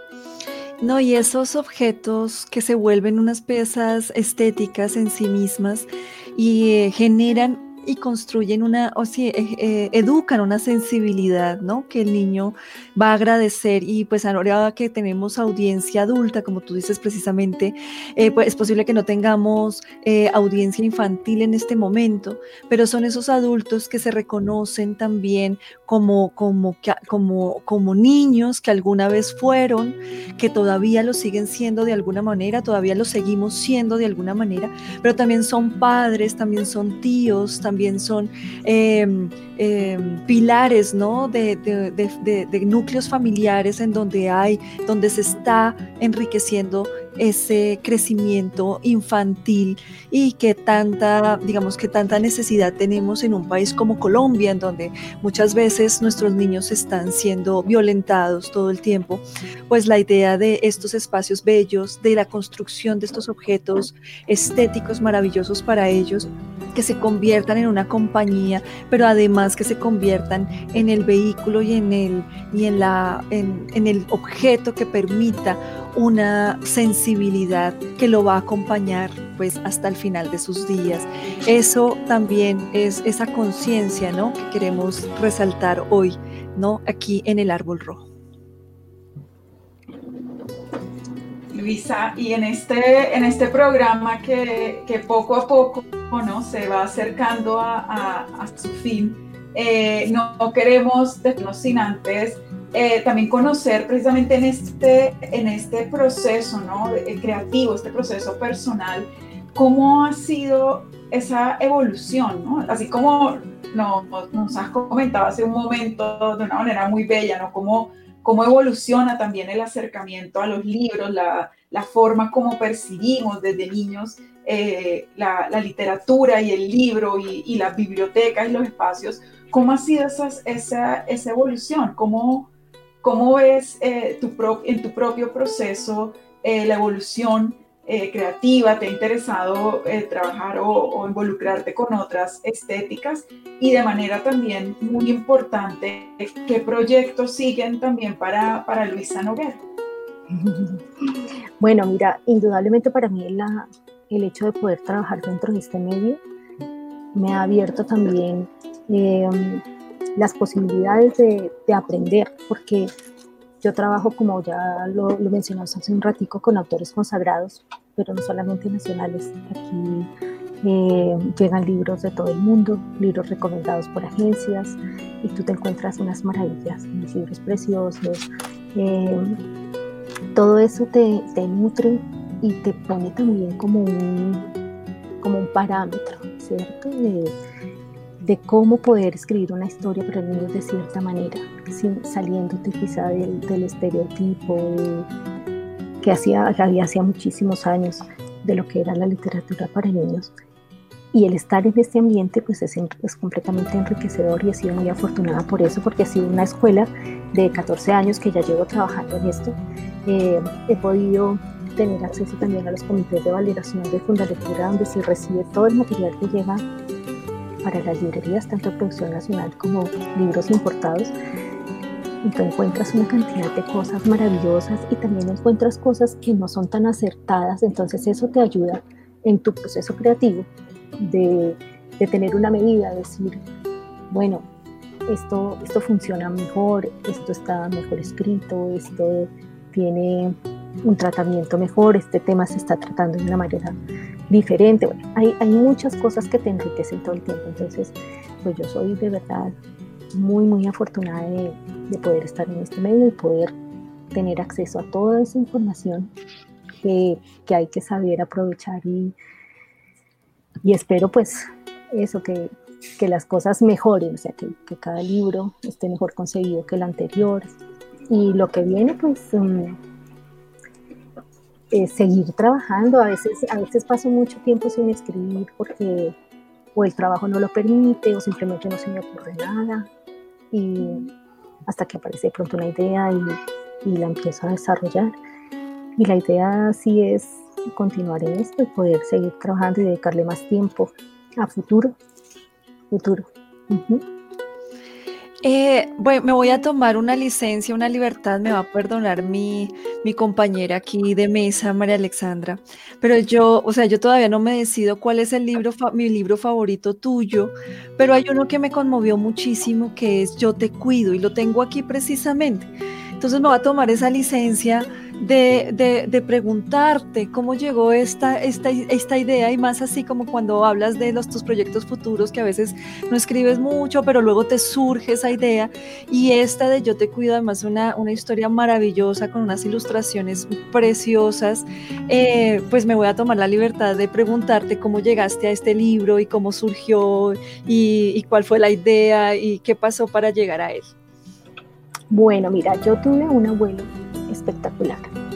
No, y esos objetos que se vuelven unas piezas estéticas en sí mismas y eh, generan y construyen una, o sí, eh, eh, educan una sensibilidad, ¿no? Que el niño va a agradecer. Y pues ahora que tenemos audiencia adulta, como tú dices precisamente, eh, pues es posible que no tengamos eh, audiencia infantil en este momento, pero son esos adultos que se reconocen también como, como, como, como niños que alguna vez fueron, que todavía lo siguen siendo de alguna manera, todavía lo seguimos siendo de alguna manera, pero también son padres, también son tíos, también son eh, eh, pilares, ¿no? de, de, de, de, de núcleos familiares en donde hay, donde se está enriqueciendo ese crecimiento infantil y que tanta, digamos que tanta necesidad tenemos en un país como Colombia, en donde muchas veces nuestros niños están siendo violentados todo el tiempo. Pues la idea de estos espacios bellos, de la construcción de estos objetos estéticos maravillosos para ellos, que se conviertan en una compañía, pero además que se conviertan en el vehículo y en el, y en la, en, en el objeto que permita una sensibilidad que lo va a acompañar pues hasta el final de sus días. Eso también es esa conciencia, ¿no? que queremos resaltar hoy, ¿no? aquí en el Árbol Rojo. Luisa, y en este, en este programa que, que poco a poco, ¿no? se va acercando a, a, a su fin, eh, no, no queremos dejarnos sin antes eh, también conocer precisamente en este, en este proceso, ¿no? creativo, este proceso personal, cómo ha sido esa evolución, ¿no? Así como nos, nos has comentado hace un momento de una manera muy bella, ¿no? Cómo, cómo evoluciona también el acercamiento a los libros, la, la forma como percibimos desde niños eh, la, la literatura y el libro y, y las bibliotecas y los espacios. ¿Cómo ha sido esa, esa, esa evolución? ¿Cómo, cómo ves eh, tu pro, en tu propio proceso eh, la evolución eh, creativa? ¿Te ha interesado eh, trabajar o, o involucrarte con otras estéticas? Y de manera también muy importante, ¿qué proyectos siguen también para, para Luisa Noguera? Bueno, mira, indudablemente para mí la, el hecho de poder trabajar dentro de este medio me ha abierto también eh, las posibilidades de, de aprender, porque yo trabajo, como ya lo, lo mencionamos hace un ratico, con autores consagrados, pero no solamente nacionales. Aquí eh, llegan libros de todo el mundo, libros recomendados por agencias, y tú te encuentras unas maravillas, unos libros preciosos. Eh, todo eso te, te nutre y te pone también como un, como un parámetro, ¿cierto? De, de cómo poder escribir una historia para niños de cierta manera, sin, saliéndote quizá del, del estereotipo de, que hacía, había hacía muchísimos años de lo que era la literatura para niños. Y el estar en este ambiente pues es, es completamente enriquecedor, y he sido muy afortunada por eso, porque ha sido una escuela de catorce años que ya llevo trabajando en esto. Eh, he podido tener acceso también a los comités de validación de Fundalectura, donde se recibe todo el material que llega para las librerías, tanto de producción nacional como libros importados. Y tú encuentras una cantidad de cosas maravillosas y también encuentras cosas que no son tan acertadas, entonces eso te ayuda en tu proceso creativo de, de tener una medida, decir, bueno, esto, esto funciona mejor, esto está mejor escrito, esto tiene un tratamiento mejor, este tema se está tratando de una manera diferente. Bueno, hay, hay muchas cosas que te enriquecen todo el tiempo, entonces pues yo soy de verdad muy muy afortunada de, de poder estar en este medio y poder tener acceso a toda esa información que, que hay que saber aprovechar y, y espero pues eso, que, que las cosas mejoren, o sea, que, que cada libro esté mejor conseguido que el anterior y lo que viene pues um, eh, seguir trabajando. A veces, a veces paso mucho tiempo sin escribir porque o el trabajo no lo permite o simplemente no se me ocurre nada y hasta que aparece de pronto una idea y, y la empiezo a desarrollar. Y la idea sí es continuar en esto y poder seguir trabajando y dedicarle más tiempo a futuro. Futuro. Uh-huh. Eh, bueno, me voy a tomar una licencia, una libertad, me va a perdonar mi, mi compañera aquí de mesa, María Alexandra, pero yo, o sea, yo todavía no me decido cuál es el libro, fa- mi libro favorito tuyo, pero hay uno que me conmovió muchísimo que es Yo te cuido y lo tengo aquí precisamente. Entonces me voy a tomar esa licencia de, de, de preguntarte cómo llegó esta, esta, esta idea y más así como cuando hablas de los, tus proyectos futuros que a veces no escribes mucho, pero luego te surge esa idea y esta de Yo te cuido, además una, una historia maravillosa con unas ilustraciones preciosas, eh, pues me voy a tomar la libertad de preguntarte cómo llegaste a este libro y cómo surgió y, y cuál fue la idea y qué pasó para llegar a él. Bueno, mira, yo tuve un abuelo espectacular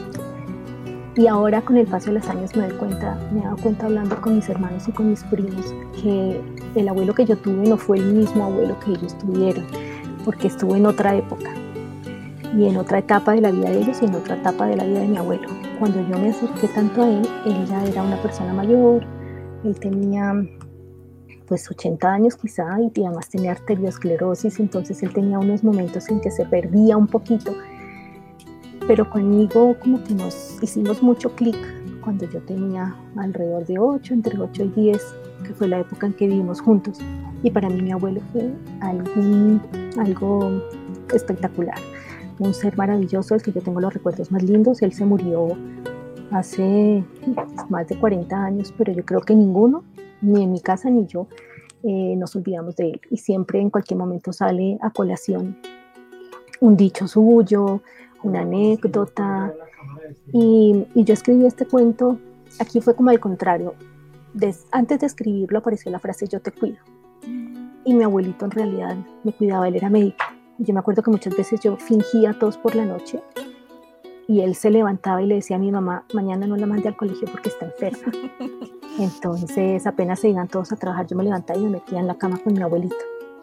y ahora con el paso de los años me doy cuenta, me he dado cuenta hablando con mis hermanos y con mis primos que el abuelo que yo tuve no fue el mismo abuelo que ellos tuvieron, porque estuvo en otra época y en otra etapa de la vida de ellos y en otra etapa de la vida de mi abuelo. Cuando yo me acerqué tanto a él, él ya era una persona mayor, él tenía pues ochenta años quizá y además tenía arteriosclerosis, entonces él tenía unos momentos en que se perdía un poquito, pero conmigo como que nos hicimos mucho clic cuando yo tenía alrededor de ocho, entre ocho y diez, que fue la época en que vivimos juntos, y para mí mi abuelo fue algo, algo espectacular, un ser maravilloso, del que yo tengo los recuerdos más lindos. Él se murió hace más de cuarenta años, pero yo creo que ninguno, ni en mi casa ni yo, eh, nos olvidamos de él. Y siempre en cualquier momento sale a colación un dicho suyo, una anécdota. Y, y yo escribí este cuento, aquí fue como al contrario. Des, antes de escribirlo apareció la frase Yo te cuido. Y mi abuelito en realidad me cuidaba, él era médico. Y yo me acuerdo que muchas veces yo fingía tos por la noche y él se levantaba y le decía a mi mamá, mañana no la mande al colegio porque está enferma. Entonces apenas se iban todos a trabajar, yo me levantaba y me metía en la cama con mi abuelito.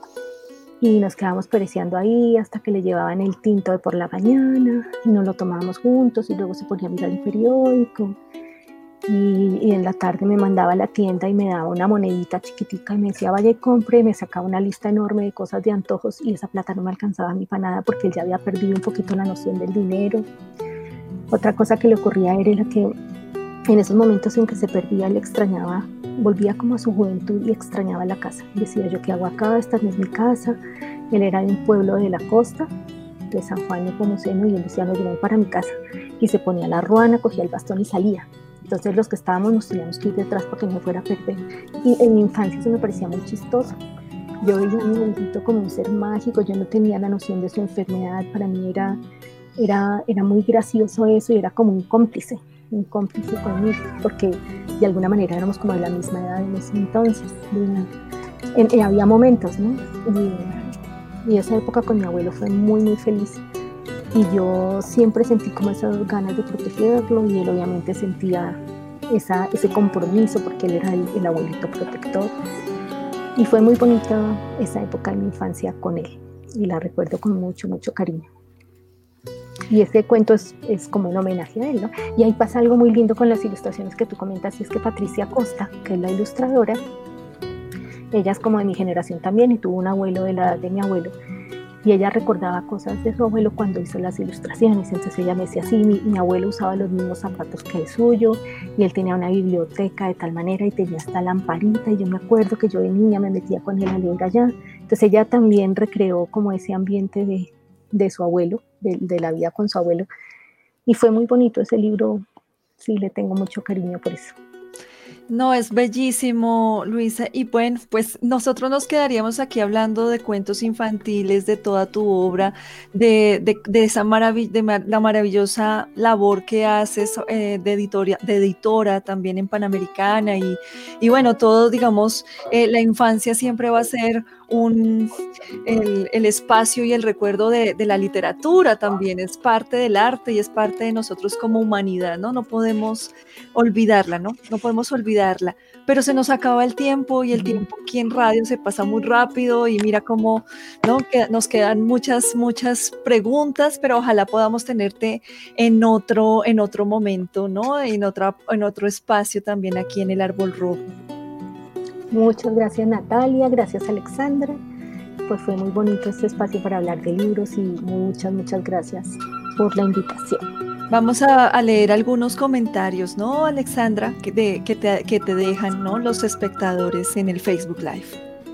Y nos quedábamos pereciendo ahí hasta que le llevaban el tinto de por la mañana y nos lo tomábamos juntos y luego se ponía a mirar el periódico. Y, y en la tarde me mandaba a la tienda y me daba una monedita chiquitica y me decía vaya y compre, y me sacaba una lista enorme de cosas de antojos y esa plata no me alcanzaba ni para nada porque él ya había perdido un poquito la noción del dinero. Otra cosa que le ocurría a él era que en esos momentos en que se perdía, él extrañaba, volvía como a su juventud y extrañaba la casa. Decía yo, ¿qué hago acá? Esta no es mi casa. Él era de un pueblo de la costa, de San Juan de Nepomuceno, y él decía, no, yo voy para mi casa. Y se ponía la ruana, cogía el bastón y salía. Entonces los que estábamos nos teníamos que ir detrás para que no me fuera a perder. Y en mi infancia eso me parecía muy chistoso. Yo veía a mi abuelito como un ser mágico, yo no tenía la noción de su enfermedad, para mí era, era, era muy gracioso eso y era como un cómplice, un cómplice conmigo, porque de alguna manera éramos como de la misma edad en ese entonces. En, en, había momentos, ¿no? Y, y esa época con mi abuelo fue muy, muy feliz. Y yo siempre sentí como esas ganas de protegerlo y él obviamente sentía esa, ese compromiso porque él era el, el abuelito protector. Y fue muy bonita esa época de mi infancia con él y la recuerdo con mucho, mucho cariño. Y este cuento es, es como un homenaje a él, ¿no? Y ahí pasa algo muy lindo con las ilustraciones que tú comentas, y es que Patricia Costa, que es la ilustradora, ella es como de mi generación también y tuvo un abuelo de la edad de mi abuelo. Y ella recordaba cosas de su abuelo cuando hizo las ilustraciones. Entonces ella me decía, sí, mi, mi abuelo usaba los mismos zapatos que el suyo y él tenía una biblioteca de tal manera y tenía esta lamparita y yo me acuerdo que yo de niña me metía con él a leer allá. Entonces ella también recreó como ese ambiente de, de su abuelo, de, de la vida con su abuelo. y fue muy bonito ese libro, sí le tengo mucho cariño por eso. No, es bellísimo, Luisa. Y bueno, pues nosotros nos quedaríamos aquí hablando de cuentos infantiles, de toda tu obra, de, de, de esa marav- de ma- la maravillosa labor que haces eh, de, editoria, de editora también en Panamericana. Y, y bueno, todo, digamos, eh, la infancia siempre va a ser un, el, el espacio y el recuerdo de, de la literatura también, es parte del arte y es parte de nosotros como humanidad, ¿no? No podemos olvidarla, ¿no? No podemos olvidarla, pero se nos acaba el tiempo y el tiempo aquí en radio se pasa muy rápido y mira cómo, ¿no? Que nos quedan muchas, muchas preguntas, pero ojalá podamos tenerte en otro, en otro momento, ¿no? En otra, en otro espacio también aquí en el Árbol Rojo. Muchas gracias, Natalia, gracias, Alexandra. Pues fue muy bonito este espacio para hablar de libros y muchas, muchas gracias por la invitación. Vamos a, a leer algunos comentarios, ¿no, Alexandra? Que, de, que, te, que te dejan, ¿no?, los espectadores en el Facebook Live.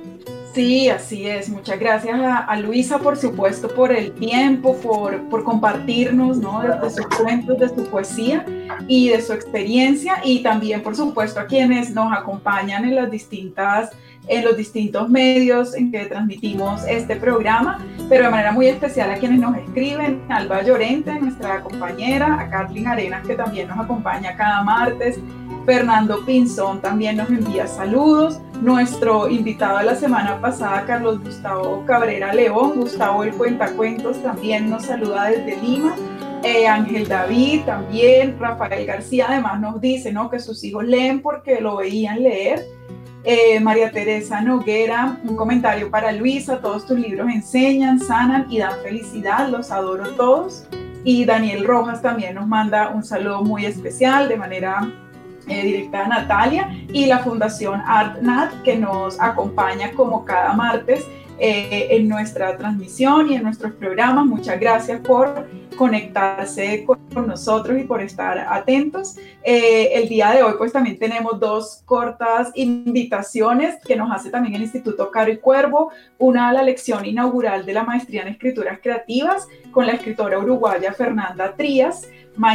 Sí, así es. Muchas gracias a, a Luisa, por supuesto, por el tiempo, por, por compartirnos, ¿no?, de, de sus cuentos, de su poesía y de su experiencia, y también, por supuesto, a quienes nos acompañan en las distintas, en los distintos medios en que transmitimos este programa, pero de manera muy especial a quienes nos escriben: Alba Llorente, nuestra compañera, a Kathleen Arenas, que también nos acompaña cada martes, Fernando Pinzón también nos envía saludos, nuestro invitado de la semana pasada, Carlos Gustavo Cabrera León, Gustavo el Cuentacuentos, también nos saluda desde Lima, eh, Ángel David también, Rafael García además nos dice, ¿no?, que sus hijos leen porque lo veían leer. Eh, María Teresa Noguera, un comentario para Luisa: todos tus libros enseñan, sanan y dan felicidad, los adoro todos. Y Daniel Rojas también nos manda un saludo muy especial de manera eh, directa a Natalia, y la Fundación ArtNat, que nos acompaña como cada martes eh, en nuestra transmisión y en nuestros programas. Muchas gracias por conectarse con nosotros y por estar atentos. Eh, el día de hoy pues también tenemos dos cortas invitaciones que nos hace también el Instituto Caro y Cuervo, una a la lección inaugural de la maestría en escrituras creativas con la escritora uruguaya Fernanda Trías,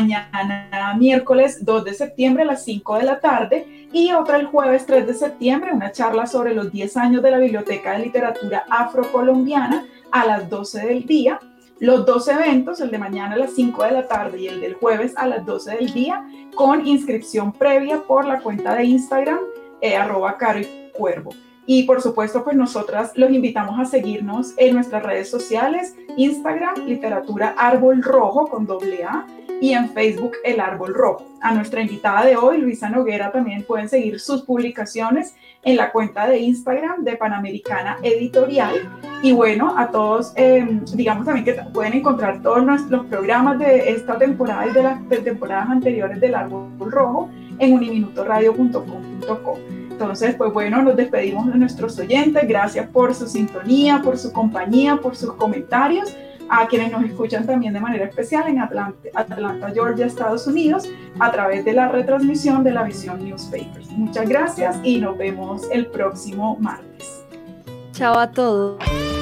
mañana miércoles dos de septiembre a las cinco de la tarde, y otra el jueves tres de septiembre, una charla sobre los diez años de la Biblioteca de Literatura Afrocolombiana a las doce del día. Los dos eventos, el de mañana a las cinco de la tarde y el del jueves a las doce del día, con inscripción previa por la cuenta de Instagram, eh, arroba Caro y Cuervo. Y por supuesto, pues nosotras los invitamos a seguirnos en nuestras redes sociales: Instagram, Literatura Árbol Rojo con doble A, y en Facebook, El Árbol Rojo. A nuestra invitada de hoy, Luisa Noguera, también pueden seguir sus publicaciones en la cuenta de Instagram de Panamericana Editorial. Y bueno, a todos, eh, digamos también que pueden encontrar todos nuestros programas de esta temporada y de las de temporadas anteriores del Árbol Rojo en uniminutoradio punto com punto co. Entonces, pues bueno, nos despedimos de nuestros oyentes. Gracias por su sintonía, por su compañía, por sus comentarios. A quienes nos escuchan también de manera especial en Atlanta, Atlanta, Georgia, Estados Unidos, a través de la retransmisión de la Visión Newspapers. Muchas gracias y nos vemos el próximo martes. Chao a todos.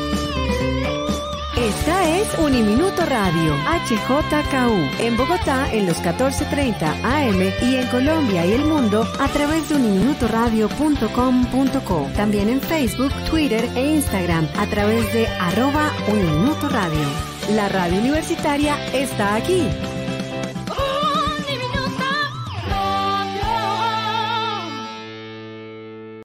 Esta es Uniminuto Radio, H J K U, en Bogotá en los catorce treinta A M y en Colombia y el mundo a través de uniminutoradio punto com punto co. También en Facebook, Twitter e Instagram a través de arroba Uniminuto Radio. La radio universitaria está aquí.